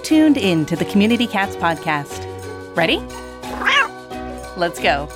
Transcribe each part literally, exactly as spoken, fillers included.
tuned in to the Community Cats podcast. Ready? Let's go.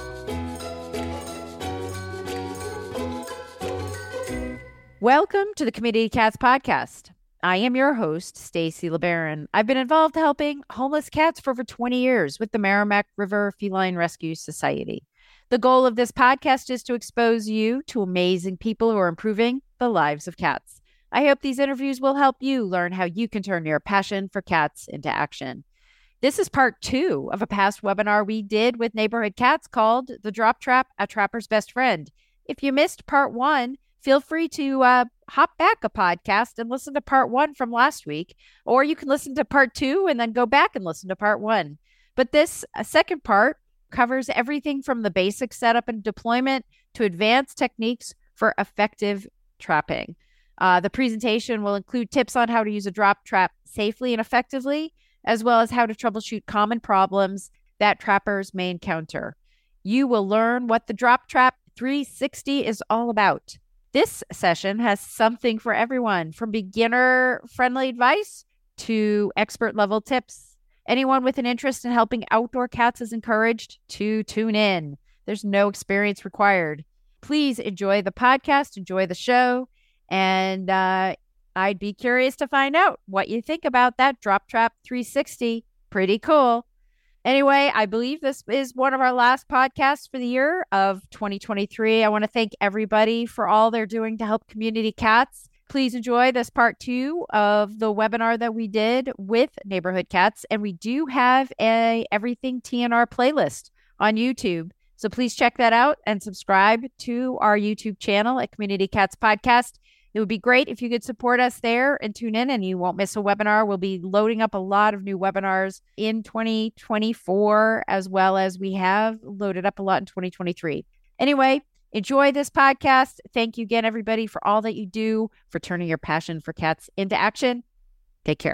Welcome to the Community Cats podcast. I am your host, Stacy LeBaron. I've been involved helping homeless cats for over twenty years with the Merrimack River Feline Rescue Society. The goal of this podcast is to expose you to amazing people who are improving the lives of cats. I hope these interviews will help you learn how you can turn your passion for cats into action. This is part two of a past webinar we did with Neighborhood Cats called The Drop Trap, A Trapper's Best Friend. If you missed part one, feel free to uh, hop back a podcast and listen to part one from last week, or you can listen to part two and then go back and listen to part one. But this uh, second part covers everything from the basic setup and deployment to advanced techniques for effective trapping. Uh, the presentation will include tips on how to use a drop trap safely and effectively, as well as how to troubleshoot common problems that trappers may encounter. You will learn what the Drop Trap three sixty is all about. This session has something for everyone, from beginner-friendly advice to expert-level tips. Anyone with an interest in helping outdoor cats is encouraged to tune in. There's no experience required. Please enjoy the podcast, enjoy the show, and uh, I'd be curious to find out what you think about that Drop Trap three sixty. Pretty cool. Anyway, I believe this is one of our last podcasts for the year of twenty twenty-three. I want to thank everybody for all they're doing to help community cats. Please enjoy this part two of the webinar that we did with Neighborhood Cats. And we do have a Everything T N R playlist on YouTube. So please check that out and subscribe to our YouTube channel at Community Cats Podcast. It would be great if you could support us there and tune in, and you won't miss a webinar. We'll be loading up a lot of new webinars in twenty twenty-four, as well as we have loaded up a lot in twenty twenty-three. Anyway, enjoy this podcast. Thank you again, everybody, for all that you do for turning your passion for cats into action. Take care.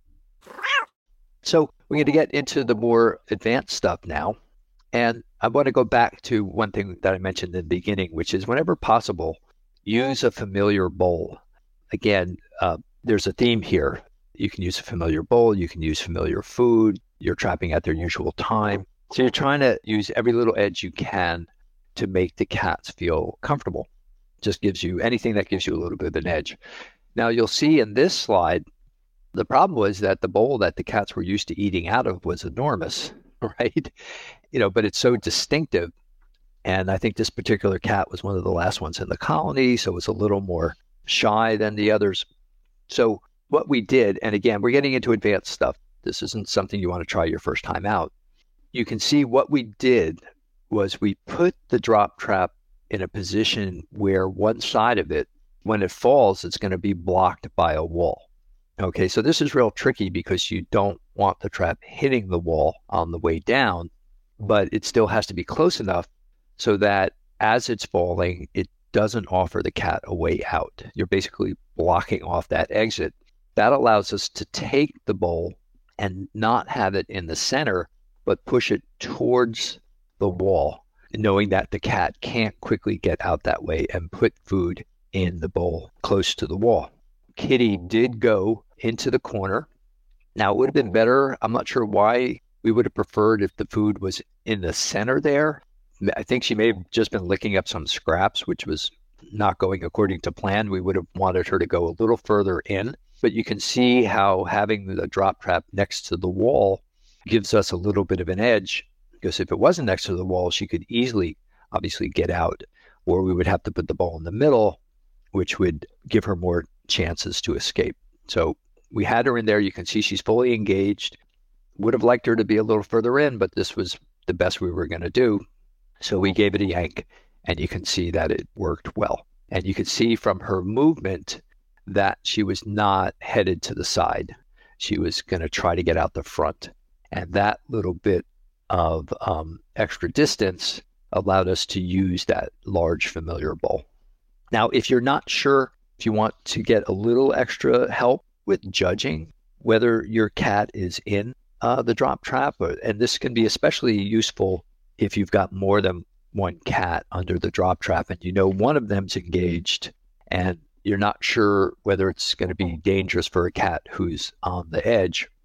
So we're going to get into the more advanced stuff now. And I want to go back to one thing that I mentioned in the beginning, which is whenever possible, use a familiar bowl. Again, uh, there's a theme here. You can use a familiar bowl. You can use familiar food. You're trapping at their usual time. So you're trying to use every little edge you can to make the cats feel comfortable. Just gives you anything that gives you a little bit of an edge. Now you'll see in this slide, the problem was that the bowl that the cats were used to eating out of was enormous, right? You know, but it's so distinctive. And I think this particular cat was one of the last ones in the colony, so it was a little more shy than the others. So what we did, and again, we're getting into advanced stuff. This isn't something you want to try your first time out. You can see what we did was we put the drop trap in a position where one side of it, when it falls, it's going to be blocked by a wall. Okay, so this is real tricky because you don't want the trap hitting the wall on the way down, but it still has to be close enough so that as it's falling, it doesn't offer the cat a way out. You're basically blocking off that exit. That allows us to take the bowl and not have it in the center, but push it towards the wall, knowing that the cat can't quickly get out that way and put food in the bowl close to the wall. Kitty did go into the corner. Now, it would have been better. I'm not sure why we would have preferred if the food was in the center there. I think she may have just been licking up some scraps, which was not going according to plan. We would have wanted her to go a little further in, but you can see how having the drop trap next to the wall gives us a little bit of an edge, because if it wasn't next to the wall, she could easily, obviously, get out, or we would have to put the ball in the middle, which would give her more chances to escape. So we had her in there. You can see she's fully engaged. Would have liked her to be a little further in, but this was the best we were going to do. So we gave it a yank, and you can see that it worked well. And you can see from her movement that she was not headed to the side. She was going to try to get out the front. And that little bit of um, extra distance allowed us to use that large familiar bowl. Now, if you're not sure, if you want to get a little extra help with judging whether your cat is in uh, the drop trap, and this can be especially useful if you've got more than one cat under the drop trap and you know one of them's engaged and you're not sure whether it's going to be dangerous for a cat who's on the edge,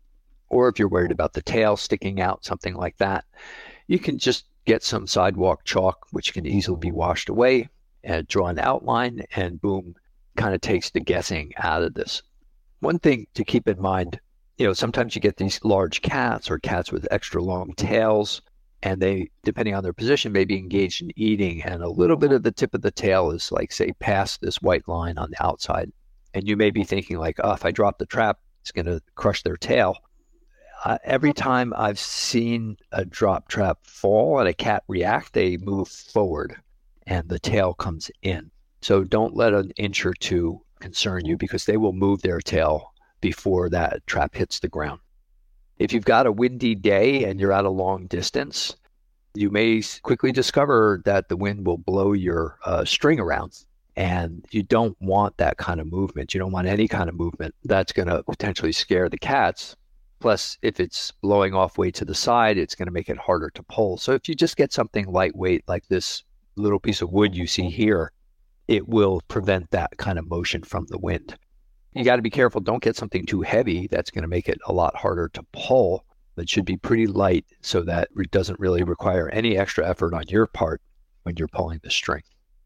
Or if you're worried about the tail sticking out, something like that, you can just get some sidewalk chalk, which can easily be washed away, and draw an outline, and boom, kind of takes the guessing out of this. One thing to keep in mind, you know, sometimes you get these large cats or cats with extra long tails, and they, depending on their position, may be engaged in eating, and a little bit of the tip of the tail is like, say, past this white line on the outside. And you may be thinking like, oh, if I drop the trap, it's going to crush their tail. Uh, every time I've seen a drop trap fall and a cat react, they move forward and the tail comes in. So don't let an inch or two concern you, because they will move their tail before that trap hits the ground. If you've got a windy day and you're at a long distance, you may quickly discover that the wind will blow your uh, string around, and you don't want that kind of movement. You don't want any kind of movement that's going to potentially scare the cats. Plus, if it's blowing off way to the side, it's going to make it harder to pull. So if you just get something lightweight like this little piece of wood you see here, it will prevent that kind of motion from the wind. You got to be careful. Don't get something too heavy. That's going to make it a lot harder to pull. It should be pretty light so that it doesn't really require any extra effort on your part when you're pulling the string.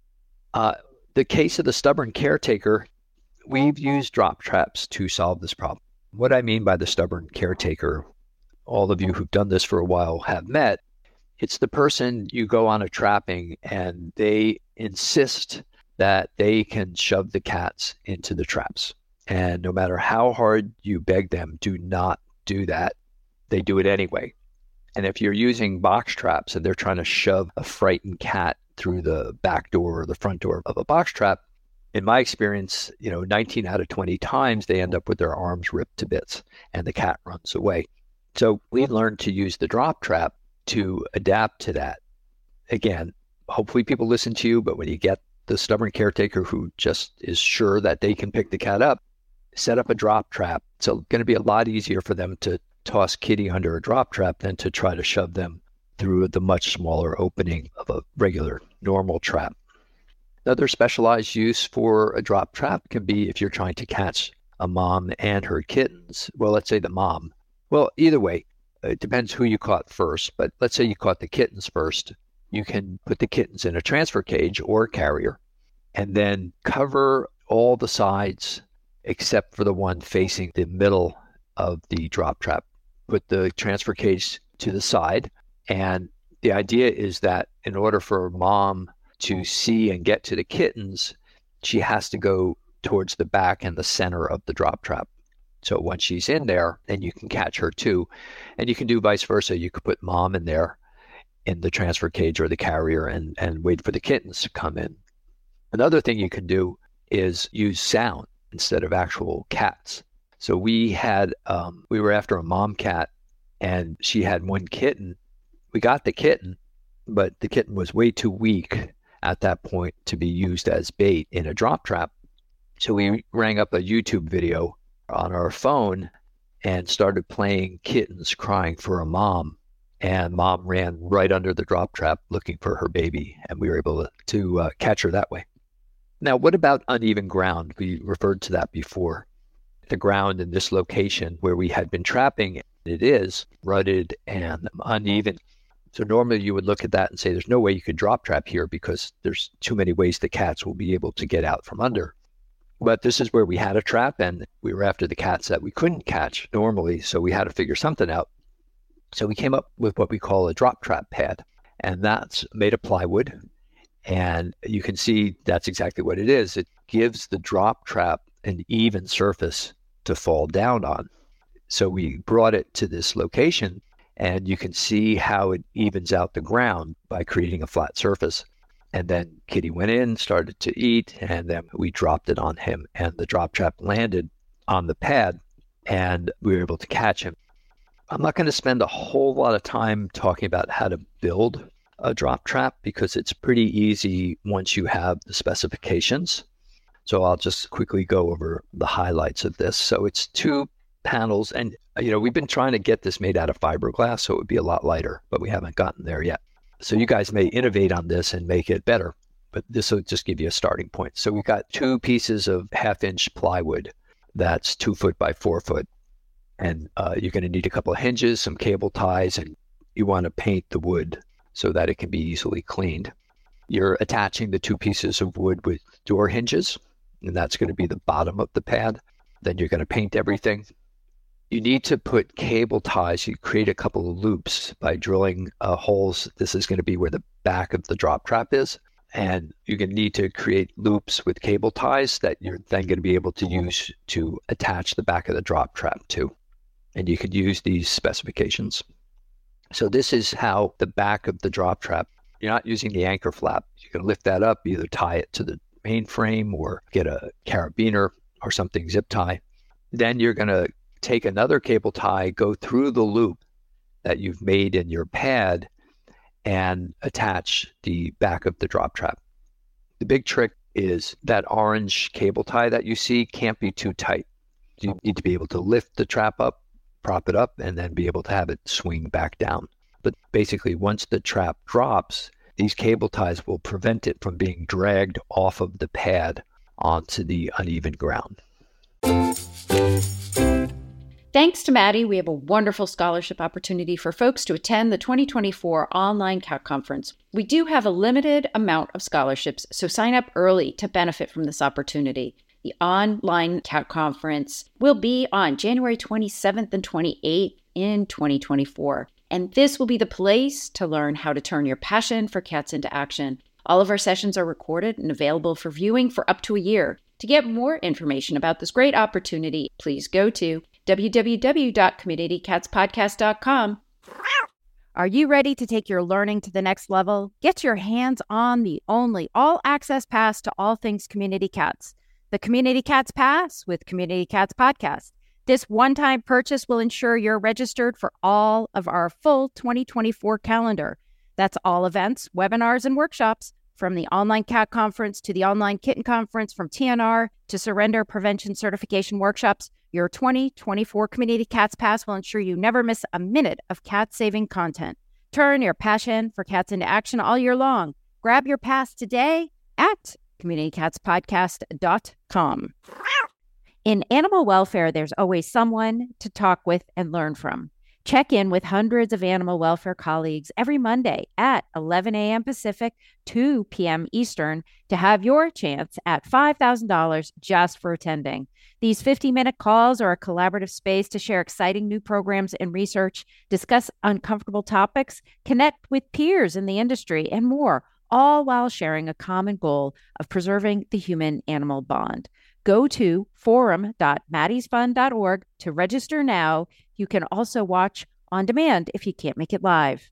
Uh, the case of the stubborn caretaker, we've used drop traps to solve this problem. What I mean by the stubborn caretaker, all of you who've done this for a while have met. It's the person you go on a trapping and they insist that they can shove the cats into the traps. And no matter how hard you beg them, do not do that. They do it anyway. And if you're using box traps and they're trying to shove a frightened cat through the back door or the front door of a box trap, in my experience, you know, nineteen out of twenty times they end up with their arms ripped to bits and the cat runs away. So we learned to use the drop trap to adapt to that. Again, hopefully people listen to you, but when you get the stubborn caretaker who just is sure that they can pick the cat up, set up a drop trap. It's going to be a lot easier for them to toss Kitty under a drop trap than to try to shove them through the much smaller opening of a regular normal trap. Another specialized use for a drop trap can be if you're trying to catch a mom and her kittens. Well, let's say the mom. Well, either way, it depends who you caught first, but let's say you caught the kittens first. You can put the kittens in a transfer cage or carrier and then cover all the sides except for the one facing the middle of the drop trap. Put the transfer cage to the side, and the idea is that in order for mom to see and get to the kittens, she has to go towards the back and the center of the drop trap. So once she's in there, then you can catch her too. And you can do vice versa. You could put mom in there in the transfer cage or the carrier and, and wait for the kittens to come in. Another thing you can do is use sound instead of actual cats. So we had, um, we were after a mom cat and she had one kitten. We got the kitten, but the kitten was way too weak at that point to be used as bait in a drop trap. So we rang up a YouTube video on our phone and started playing kittens crying for a mom. And mom ran right under the drop trap looking for her baby, and we were able to, to uh, catch her that way. Now, what about uneven ground? We referred to that before. The ground in this location where we had been trapping, it is rutted and uneven. So normally you would look at that and say, there's no way you could drop trap here because there's too many ways the cats will be able to get out from under. But this is where we had a trap and we were after the cats that we couldn't catch normally. So we had to figure something out. So we came up with what we call a drop trap pad, and that's made of plywood. And you can see that's exactly what it is. It gives the drop trap an even surface to fall down on. So we brought it to this location, and you can see how it evens out the ground by creating a flat surface. And then Kitty went in, started to eat, and then we dropped it on him, and the drop trap landed on the pad, and we were able to catch him. I'm not going to spend a whole lot of time talking about how to build a drop trap because it's pretty easy once you have the specifications. So I'll just quickly go over the highlights of this. So it's two panels, and you know we've been trying to get this made out of fiberglass so it would be a lot lighter, but we haven't gotten there yet. So you guys may innovate on this and make it better, but this will just give you a starting point. So we've got two pieces of half-inch plywood that's two foot by four foot. And uh, you're going to need a couple of hinges, some cable ties, and you want to paint the wood so that it can be easily cleaned. You're attaching the two pieces of wood with door hinges, and that's going to be the bottom of the pad. Then you're going to paint everything. You need to put cable ties. You create a couple of loops by drilling uh, holes. This is going to be where the back of the drop trap is. And you're going to need to create loops with cable ties that you're then going to be able to use to attach the back of the drop trap to. And you could use these specifications. So this is how the back of the drop trap, you're not using the anchor flap. You can lift that up, either tie it to the main frame or get a carabiner or something, zip tie. Then you're going to take another cable tie, go through the loop that you've made in your pad and attach the back of the drop trap. The big trick is that orange cable tie that you see can't be too tight. You need to be able to lift the trap up, prop it up, and then be able to have it swing back down. But basically, once the trap drops, these cable ties will prevent it from being dragged off of the pad onto the uneven ground. Thanks to Maddie, we have a wonderful scholarship opportunity for folks to attend the twenty twenty-four online C A T conference. We do have a limited amount of scholarships, so sign up early to benefit from this opportunity. The online C A T conference will be on January twenty-seventh and twenty-eighth in twenty twenty-four. And this will be the place to learn how to turn your passion for cats into action. All of our sessions are recorded and available for viewing for up to a year. To get more information about this great opportunity, please go to w w w dot community cats podcast dot com. Are you ready to take your learning to the next level? Get your hands on the only all-access pass to all things Community Cats, the Community Cats Pass with Community Cats Podcast. This one-time purchase will ensure you're registered for all of our full twenty twenty-four calendar. That's all events, webinars, and workshops, from the online C A T conference to the online kitten conference, from T N R to surrender prevention certification workshops. Your twenty twenty-four Community Cats Pass will ensure you never miss a minute of cat-saving content. Turn your passion for cats into action all year long. Grab your pass today at community cats podcast dot com. In animal welfare, there's always someone to talk with and learn from. Check in with hundreds of animal welfare colleagues every Monday at eleven a.m. Pacific, two p.m. Eastern to have your chance at five thousand dollars just for attending. These fifty-minute calls are a collaborative space to share exciting new programs and research, discuss uncomfortable topics, connect with peers in the industry, and more, all while sharing a common goal of preserving the human-animal bond. Go to forum dot maddies fund dot org to register now. You can also watch on demand if you can't make it live.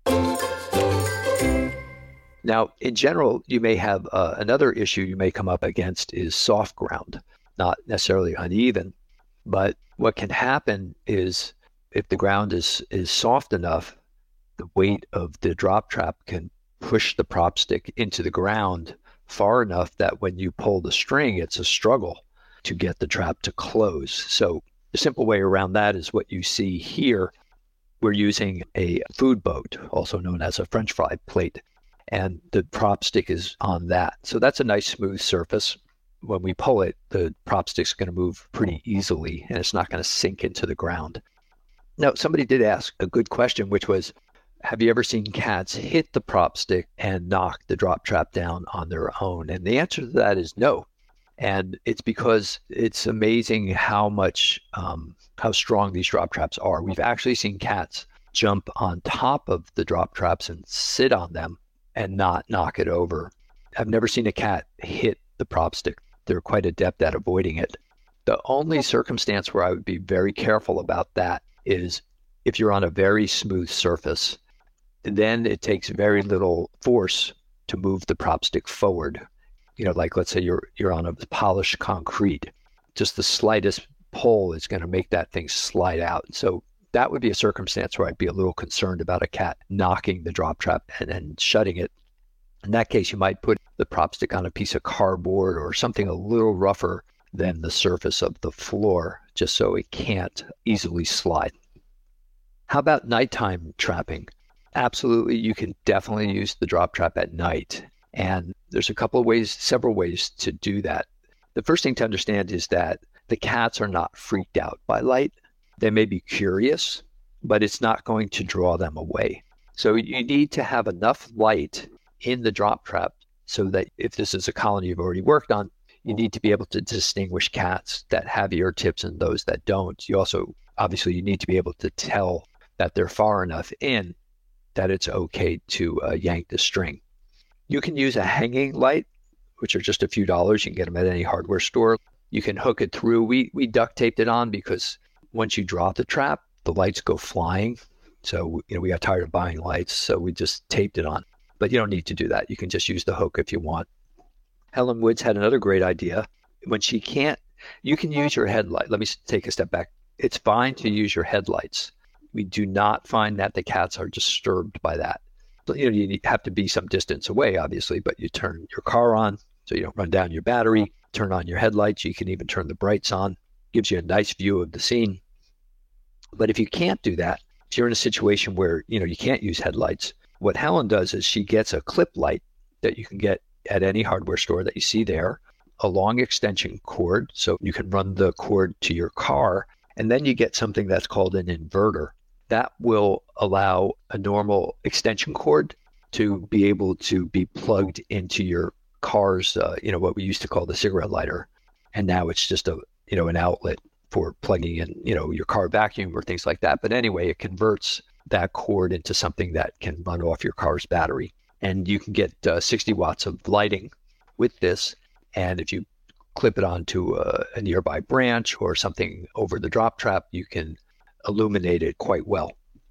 Now, in general, you may have uh, another issue you may come up against is soft ground, not necessarily uneven. But what can happen is if the ground is, is soft enough, the weight of the drop trap can push the prop stick into the ground far enough that when you pull the string, it's a struggle to get the trap to close. So the simple way around that is what you see here. We're using a food boat, also known as a French fry plate, and the prop stick is on that. So that's a nice smooth surface. When we pull it, the prop stick's going to move pretty easily, and it's not going to sink into the ground. Now, somebody did ask a good question, which was, have you ever seen cats hit the prop stick and knock the drop trap down on their own? And the answer to that is no. And it's because it's amazing how much, um, how strong these drop traps are. We've actually seen cats jump on top of the drop traps and sit on them and not knock it over. I've never seen a cat hit the prop stick. They're quite adept at avoiding it. The only circumstance where I would be very careful about that is if you're on a very smooth surface. Then it takes very little force to move the prop stick forward. You know, like let's say you're you're on a polished concrete. Just the slightest pull is going to make that thing slide out. So that would be a circumstance where I'd be a little concerned about a cat knocking the drop trap and then shutting it. In that case, you might put the prop stick on a piece of cardboard or something a little rougher than the surface of the floor, just so it can't easily slide. How about nighttime trapping? Absolutely, you can definitely use the drop trap at night. And there's a couple of ways, several ways to do that. The first thing to understand is that the cats are not freaked out by light. They may be curious, but it's not going to draw them away. So you need to have enough light in the drop trap so that if this is a colony you've already worked on, you need to be able to distinguish cats that have ear tips and those that don't. You also, obviously, you need to be able to tell that they're far enough in that it's okay to uh, yank the string. You can use a hanging light, which are just a few dollars. You can get them at any hardware store. You can hook it through. We we duct taped it on because once you drop the trap, the lights go flying. So, you know, we got tired of buying lights, so we just taped it on. But you don't need to do that. You can just use the hook if you want. Helen Woods had another great idea. When she can't, you can use your headlight. Let me take a step back. It's fine to use your headlights. We do not find that the cats are disturbed by that. So, you know, you have to be some distance away, obviously, but you turn your car on so you don't run down your battery, turn on your headlights. You can even turn the brights on. Gives you a nice view of the scene. But if you can't do that, if you're in a situation where, you know, you can't use headlights, what Helen does is she gets a clip light that you can get at any hardware store that you see there, a long extension cord, so you can run the cord to your car, and then you get something that's called an inverter. That will allow a normal extension cord to be able to be plugged into your car's, uh, you know, what we used to call the cigarette lighter. And now it's just a, you know, an outlet for plugging in, you know, your car vacuum or things like that. But anyway, it converts that cord into something that can run off your car's battery. And you can get uh, sixty watts of lighting with this. And if you clip it onto a, a nearby branch or something over the drop trap, you can illuminate it quite well.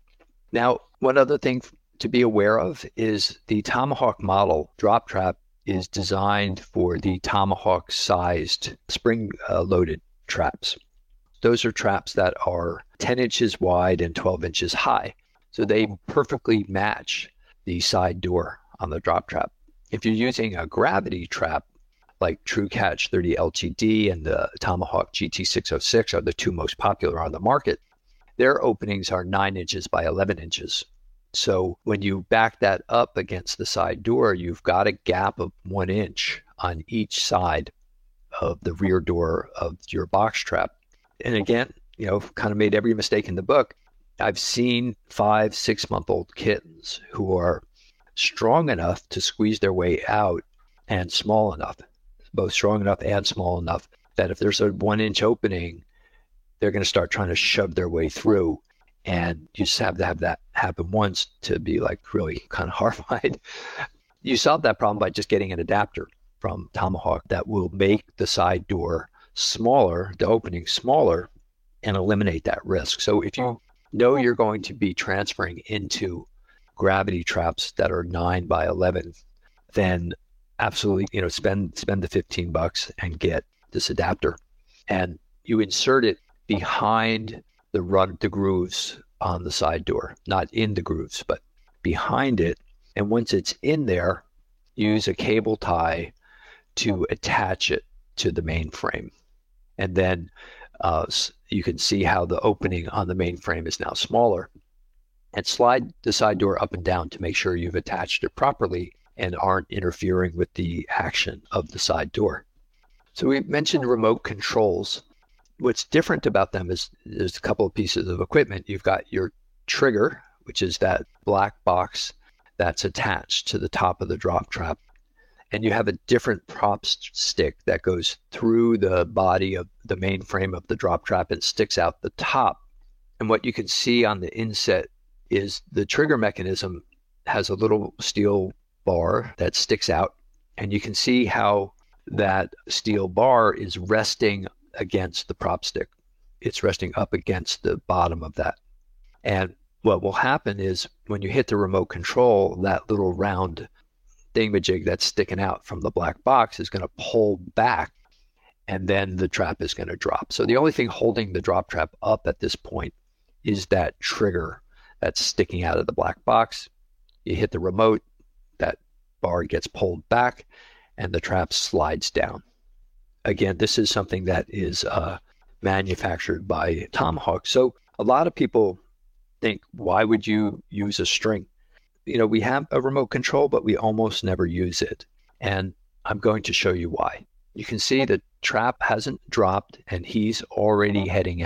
Now, one other thing to be aware of is the Tomahawk model drop trap is designed for the Tomahawk sized spring uh, loaded traps. Those are traps that are ten inches wide and twelve inches high. So they perfectly match the side door on the drop trap. If you're using a gravity trap, like TrueCatch thirty L T D and the Tomahawk G T six oh six are the two most popular on the market, their openings are nine inches by eleven inches. So when you back that up against the side door, you've got a gap of one inch on each side of the rear door of your box trap. And again, you know, kind of made every mistake in the book. I've seen five, six month old kittens who are strong enough to squeeze their way out and small enough, both strong enough and small enough, that if there's a one inch opening, they're going to start trying to shove their way through. And you just have to have that happen once to be like really kind of horrified. You solve that problem by just getting an adapter from Tomahawk that will make the side door smaller, the opening smaller, and eliminate that risk. So if you know you're going to be transferring into gravity traps that are nine by eleven, then absolutely, you know, spend spend the fifteen bucks and get this adapter. And you insert it behind the run, the grooves on the side door, not in the grooves, but behind it. And once it's in there, use a cable tie to attach it to the main frame. And then uh, you can see how the opening on the main frame is now smaller. And slide the side door up and down to make sure you've attached it properly and aren't interfering with the action of the side door. So we mentioned remote controls. What's different about them is there's a couple of pieces of equipment. You've got your trigger, which is that black box that's attached to the top of the drop trap. And you have a different prop stick that goes through the body of the main frame of the drop trap and sticks out the top. And what you can see on the inset is the trigger mechanism has a little steel bar that sticks out. And you can see how that steel bar is resting against the prop stick. It's resting up against the bottom of that. And what will happen is when you hit the remote control, that little round thingamajig that's sticking out from the black box is going to pull back, and then the trap is going to drop. So the only thing holding the drop trap up at this point is that trigger that's sticking out of the black box. You hit the remote, that bar gets pulled back, and the trap slides down. Again, this is something that is uh, manufactured by Tomahawk. So a lot of people think, why would you use a string? You know, we have a remote control, but we almost never use it. And I'm going to show you why. You can see the trap hasn't dropped and he's already heading out.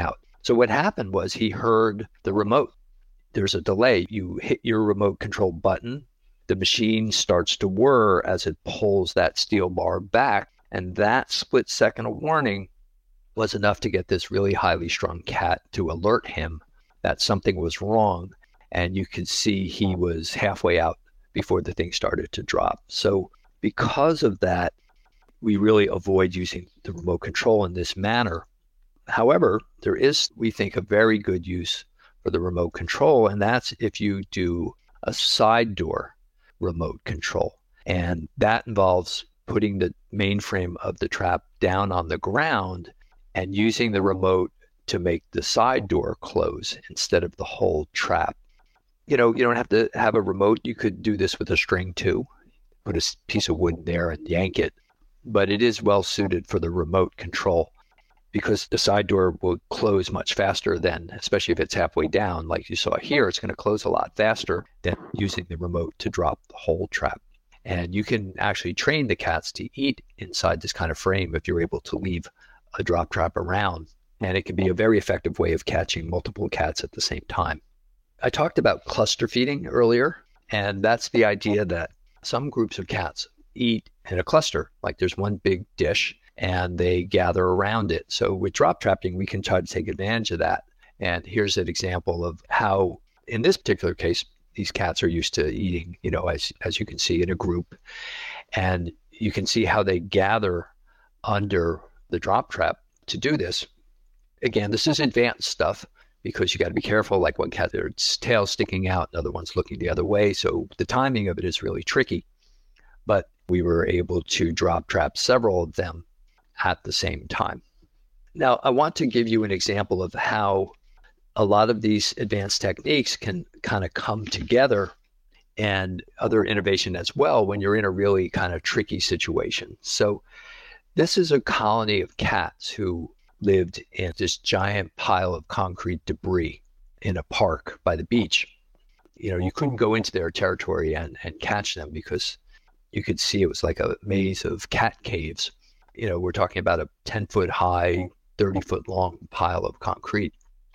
So what happened was he heard the remote. There's a delay. You hit your remote control button. The machine starts to whir as it pulls that steel bar back. And that split second of warning was enough to get this really highly strung cat to alert him that something was wrong. And you could see he was halfway out before the thing started to drop. So because of that, we really avoid using the remote control in this manner. However, there is, we think, a very good use for the remote control, and that's if you do a side door remote control. And that involves putting the mainframe of the trap down on the ground and using the remote to make the side door close instead of the whole trap. You know, you don't have to have a remote. You could do this with a string too. Put a piece of wood in there and yank it. But it is well suited for the remote control because the side door will close much faster than, especially if it's halfway down, like you saw here, it's going to close a lot faster than using the remote to drop the whole trap. And you can actually train the cats to eat inside this kind of frame if you're able to leave a drop trap around. And it can be a very effective way of catching multiple cats at the same time. I talked about cluster feeding earlier, and that's the idea that some groups of cats eat in a cluster, like there's one big dish and they gather around it. So with drop trapping, we can try to take advantage of that. And here's an example of how, in this particular case, these cats are used to eating, you know, as, as you can see in a group. And you can see how they gather under the drop trap to do this. Again, this is advanced stuff because you got to be careful, like one cat, their tail sticking out, another one's looking the other way. So the timing of it is really tricky. But we were able to drop trap several of them at the same time. Now, I want to give you an example of how a lot of these advanced techniques can kind of come together and other innovation as well when you're in a really kind of tricky situation. So this is a colony of cats who lived in this giant pile of concrete debris in a park by the beach. You know, you couldn't go into their territory and, and catch them because you could see it was like a maze of cat caves. You know, we're talking about a ten foot high, thirty foot long pile of concrete.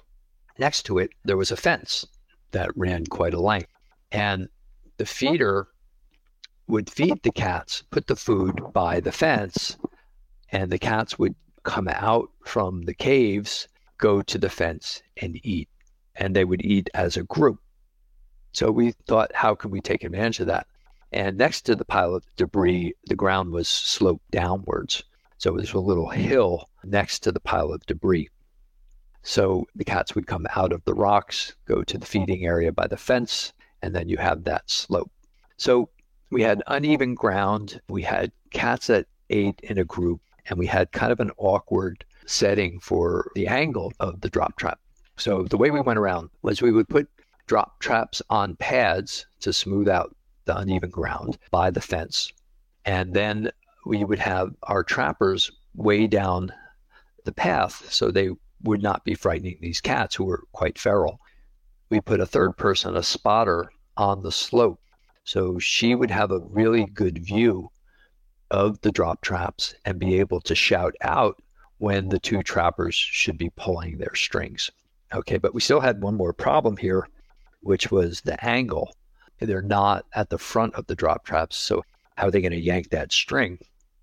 Next to it, there was a fence that ran quite a length. And the feeder would feed the cats, put the food by the fence, and the cats would come out from the caves, go to the fence and eat. And they would eat as a group. So we thought, how can we take advantage of that? And next to the pile of debris, the ground was sloped downwards. So there's a little hill next to the pile of debris. So the cats would come out of the rocks, go to the feeding area by the fence, and then you have that slope. So we had uneven ground. We had cats that ate in a group, and we had kind of an awkward setting for the angle of the drop trap. So the way we went around was we would put drop traps on pads to smooth out the uneven ground by the fence. And then we would have our trappers way down the path so they would not be frightening these cats who were quite feral. We put a third person, a spotter, on the slope. So she would have a really good view of the drop traps and be able to shout out when the two trappers should be pulling their strings. Okay, but we still had one more problem here, which was the angle. They're not at the front of the drop traps, so how are they going to yank that string?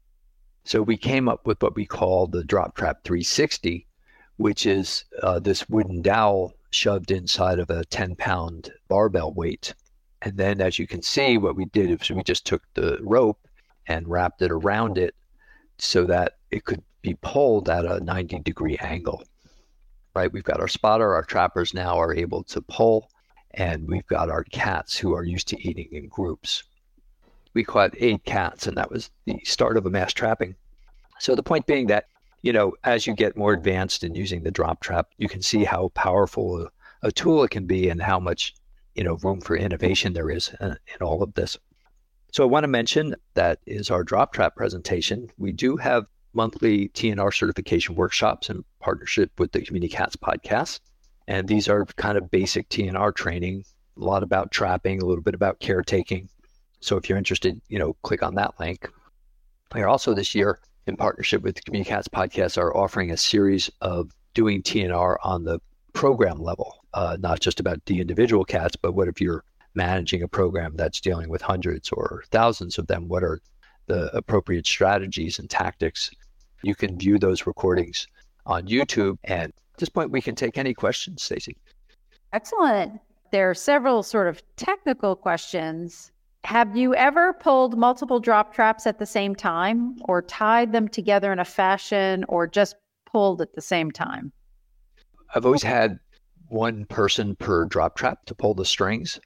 So we came up with what we call the drop trap three sixty, which is uh, this wooden dowel shoved inside of a ten pound barbell weight. And then as you can see, what we did is we just took the rope and wrapped it around it so that it could be pulled at a ninety degree angle. Right? We've got our spotter, our trappers now are able to pull, and we've got our cats who are used to eating in groups. We caught eight cats, and that was the start of a mass trapping. So the point being that, you know, as you get more advanced in using the drop trap, you can see how powerful a, a tool it can be and how much, you know, room for innovation there is in, in all of this. So I want to mention that is our drop trap presentation. We do have monthly T N R certification workshops in partnership with the Community Cats podcast. And these are kind of basic T N R training, a lot about trapping, a little bit about caretaking. So if you're interested, you know, click on that link. We are also this year, in partnership with the Community Cats podcast, are offering a series of doing T N R on the program level, uh, not just about the individual cats, but what if you're managing a program that's dealing with hundreds or thousands of them? What are the appropriate strategies and tactics? You can view those recordings on YouTube. And at this point, we can take any questions, Stacy. Excellent. There are several sort of technical questions. Have you ever pulled multiple drop traps at the same time, or tied them together in a fashion, or just pulled at the same time? I've always had one person per drop trap to pull the strings.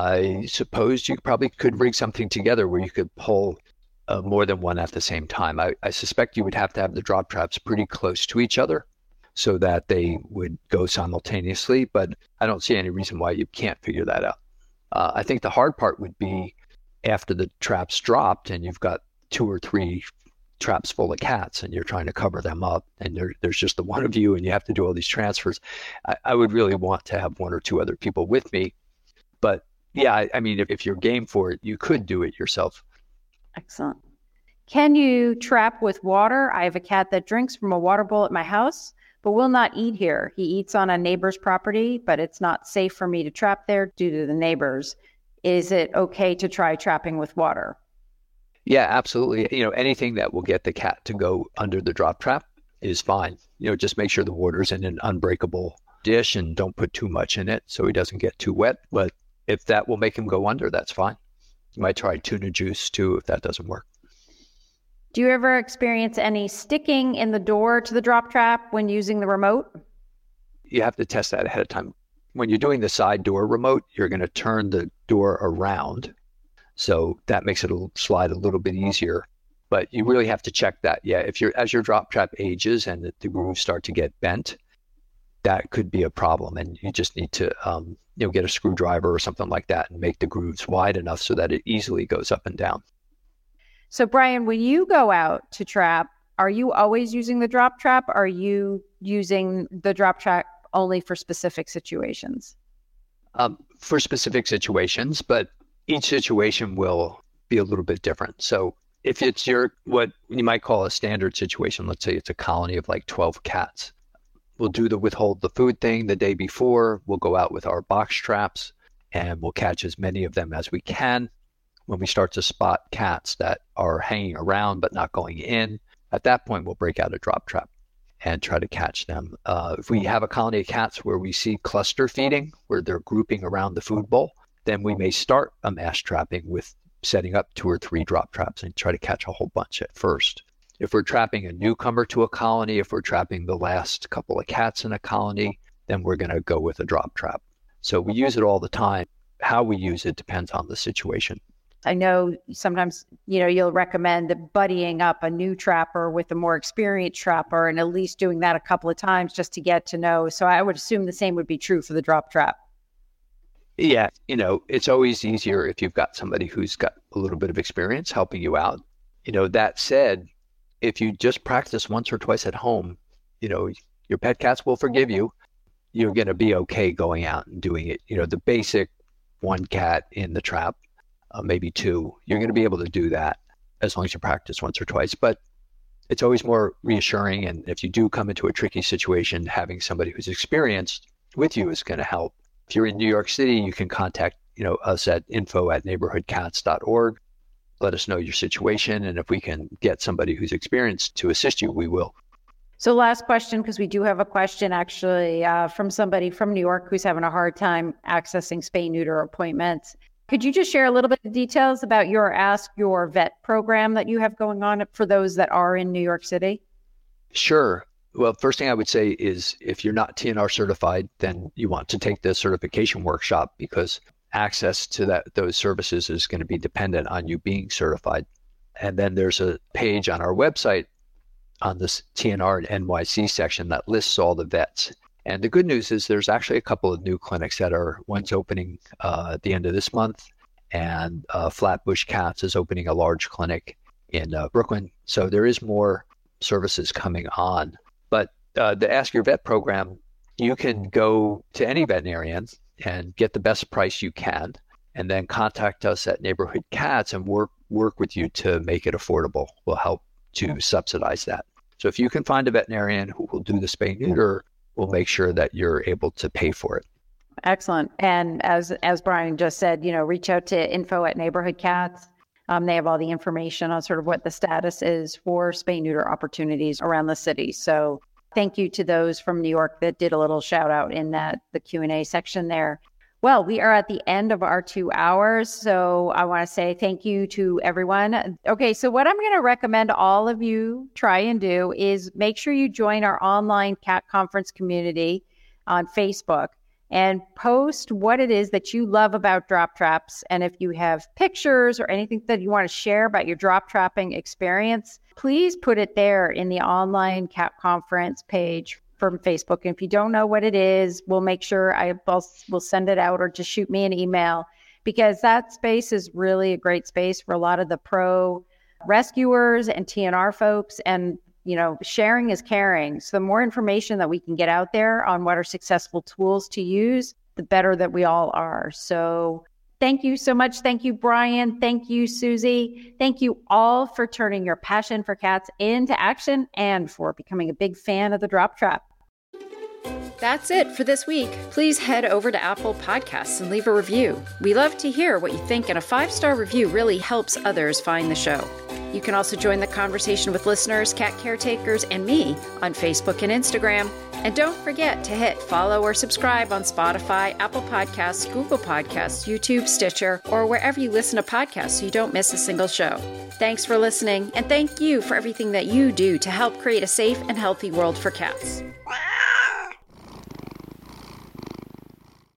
I suppose you probably could rig something together where you could pull uh, more than one at the same time. I, I suspect you would have to have the drop traps pretty close to each other so that they would go simultaneously, but I don't see any reason why you can't figure that out. Uh, I think the hard part would be after the traps dropped and you've got two or three traps full of cats and you're trying to cover them up and there, there's just the one of you and you have to do all these transfers. I, I would really want to have one or two other people with me. But yeah, I, I mean, if, if you're game for it, you could do it yourself. Excellent. Can you trap with water? I have a cat that drinks from a water bowl at my house, but will not eat here. He eats on a neighbor's property, but it's not safe for me to trap there due to the neighbors. Is it okay to try trapping with water? Yeah, absolutely. You know, anything that will get the cat to go under the drop trap is fine. You know, just make sure the water's in an unbreakable dish and don't put too much in it so he doesn't get too wet. But if that will make him go under, that's fine. You might try tuna juice too if that doesn't work. Do you ever experience any sticking in the door to the drop trap when using the remote? You have to test that ahead of time. When you're doing the side door remote, you're going to turn the door around. So that makes it a, slide a little bit easier. But you really have to check that. Yeah, if you're as your drop trap ages and the, the grooves start to get bent, that could be a problem. And you just need to um, you know, get a screwdriver or something like that and make the grooves wide enough so that it easily goes up and down. So Brian, when you go out to trap, are you always using the drop trap? Are you using the drop trap only for specific situations? Um, for specific situations, but each situation will be a little bit different. So if it's your, what you might call a standard situation, let's say it's a colony of like twelve cats, we'll do the withhold the food thing the day before. We'll go out with our box traps and we'll catch as many of them as we can. When we start to spot cats that are hanging around but not going in, at that point, we'll break out a drop trap and try to catch them. Uh, if we have a colony of cats where we see cluster feeding, where they're grouping around the food bowl, then we may start a mass trapping with setting up two or three drop traps and try to catch a whole bunch at first. If we're trapping a newcomer to a colony, if we're trapping the last couple of cats in a colony, then we're going to go with a drop trap. So we use it all the time. How we use it depends on the situation. I know sometimes, you know, you'll recommend buddying up a new trapper with a more experienced trapper and at least doing that a couple of times just to get to know. So I would assume the same would be true for the drop trap. Yeah, you know, it's always easier if you've got somebody who's got a little bit of experience helping you out. You know, that said, if you just practice once or twice at home, you know, your pet cats will forgive you. You're going to be okay going out and doing it. You know, the basic one cat in the trap, Uh, maybe two, you're going to be able to do that as long as you practice once or twice. But it's always more reassuring. And if you do come into a tricky situation, having somebody who's experienced with you is going to help. If you're in New York City, you can contact you know us at info at neighborhood cats dot org. Let us know your situation. And if we can get somebody who's experienced to assist you, we will. So last question, because we do have a question actually uh, from somebody from New York who's having a hard time accessing spay-neuter appointments. Could you just share a little bit of details about your Ask Your Vet program that you have going on for those that are in New York City? Sure. Well, first thing I would say is if you're not T N R certified, then you want to take the certification workshop because access to that those services is going to be dependent on you being certified. And then there's a page on our website on this T N R and N Y C section that lists all the vets. And the good news is there's actually a couple of new clinics that are, one's opening uh, at the end of this month, and uh, Flatbush Cats is opening a large clinic in uh, Brooklyn. So there is more services coming on. But uh, the Ask Your Vet program, you can go to any veterinarian and get the best price you can, and then contact us at Neighborhood Cats and work work with you to make it affordable. We'll help to subsidize that. So if you can find a veterinarian who will do the spay neuter we'll make sure that you're able to pay for it. Excellent. And as as Brian just said, you know, reach out to info at Neighborhood Cats. Um, they have all the information on sort of what the status is for spay-neuter opportunities around the city. So thank you to those from New York that did a little shout out in that the Q and A section there. Well, we are at the end of our two hours. So I want to say thank you to everyone. Okay, so what I'm going to recommend all of you try and do is make sure you join our online cat conference community on Facebook and post what it is that you love about drop traps. And if you have pictures or anything that you want to share about your drop trapping experience, please put it there in the online cat conference page from Facebook. And if you don't know what it is, we'll make sure I will we'll send it out, or just shoot me an email, because that space is really a great space for a lot of the pro rescuers and T N R folks. And you know, sharing is caring. So the more information that we can get out there on what are successful tools to use, the better that we all are. So thank you so much. Thank you, Brian. Thank you, Susie. Thank you all for turning your passion for cats into action and for becoming a big fan of the Drop Trap. That's it for this week. Please head over to Apple Podcasts and leave a review. We love to hear what you think, and a five-star review really helps others find the show. You can also join the conversation with listeners, cat caretakers, and me on Facebook and Instagram. And don't forget to hit follow or subscribe on Spotify, Apple Podcasts, Google Podcasts, YouTube, Stitcher, or wherever you listen to podcasts so you don't miss a single show. Thanks for listening, and thank you for everything that you do to help create a safe and healthy world for cats.